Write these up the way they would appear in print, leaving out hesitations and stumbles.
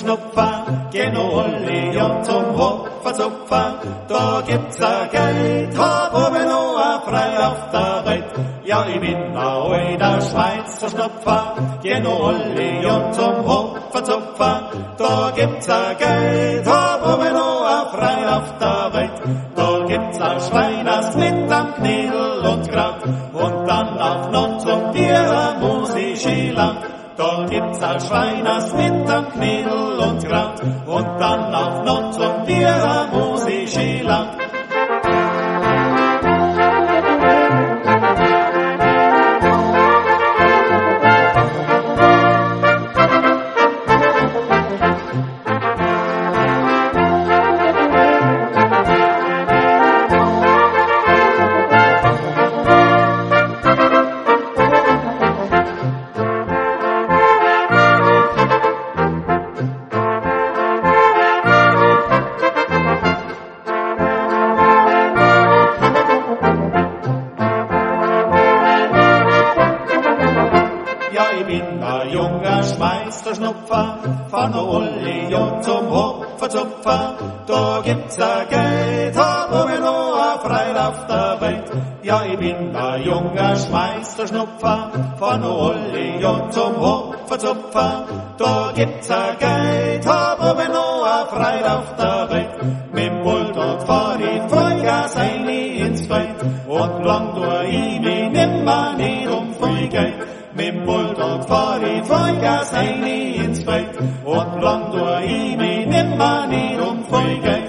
Schnupfer, gehen Uli und zum Hoferzupfer. Da gibt's ein Geld, hab oben noch ein frei auf der Welt. Ja, ich bin ein alter Schweizer Schnupfer, gehen Uli und zum Hoferzupfer. Da gibt's ein Geld, hab oben noch ein frei auf der Welt. Da gibt's ein Schweiners mit am Knädel und Kraut und dann auch noch zum Tier Musischland. Da gibt's ein Schweiners mit am Knädel und Kraut und dann auch noch zum Tier Musischland. Ich bin ein junger Schweizer Schnupfer, von Uli und zum Hoferzupfer. Da gibt's ein Geld, hab oben noch ein frei auf der Welt. Ja, ich bin ein junger Schweizer Schnupfer, von Uli und zum Hoferzupfer. Da gibt's ein Geld, hab oben noch ein frei auf der Welt. Mit Bulldog fahr ich Vollgas ein ins Feld und lang durch ich mich nimmer nicht viel Geld. Mit Bulldog fahr ich Vollgas ein ins Feld und lang durch ich mich nimmer nicht viel Geld.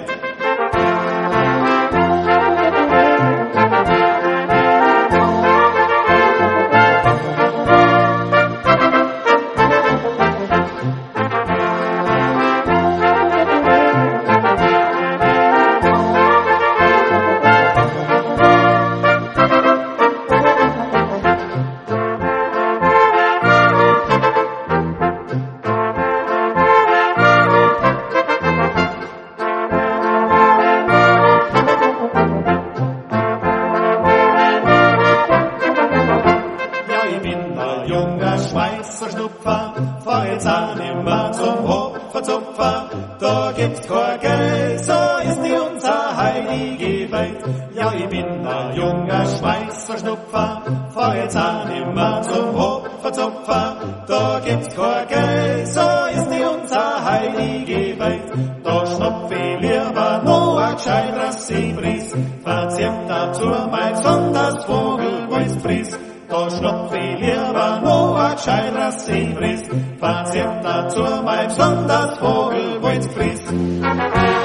Junger Schweizer Schnupfer, fahr jetzt auch nimmer zum Hoferzupfer. Da gibt's kein Geld, so ist die unser heilige Welt. Ja, ich bin ein junger Schweizer Schnupfer, fahr jetzt auch nimmer zum Hoferzupfer. Da gibt's kein Geld, so ist die unser heilige Welt. Da schnupf ich lieber noch ein gescheiteres Seebries, verzieht dazu mein besonders Vogel, wo's fries. Da schnupf ich lieber noch ein gescheiteres Seebries, verzieht dazu mein besonders Vogel, wo's fries.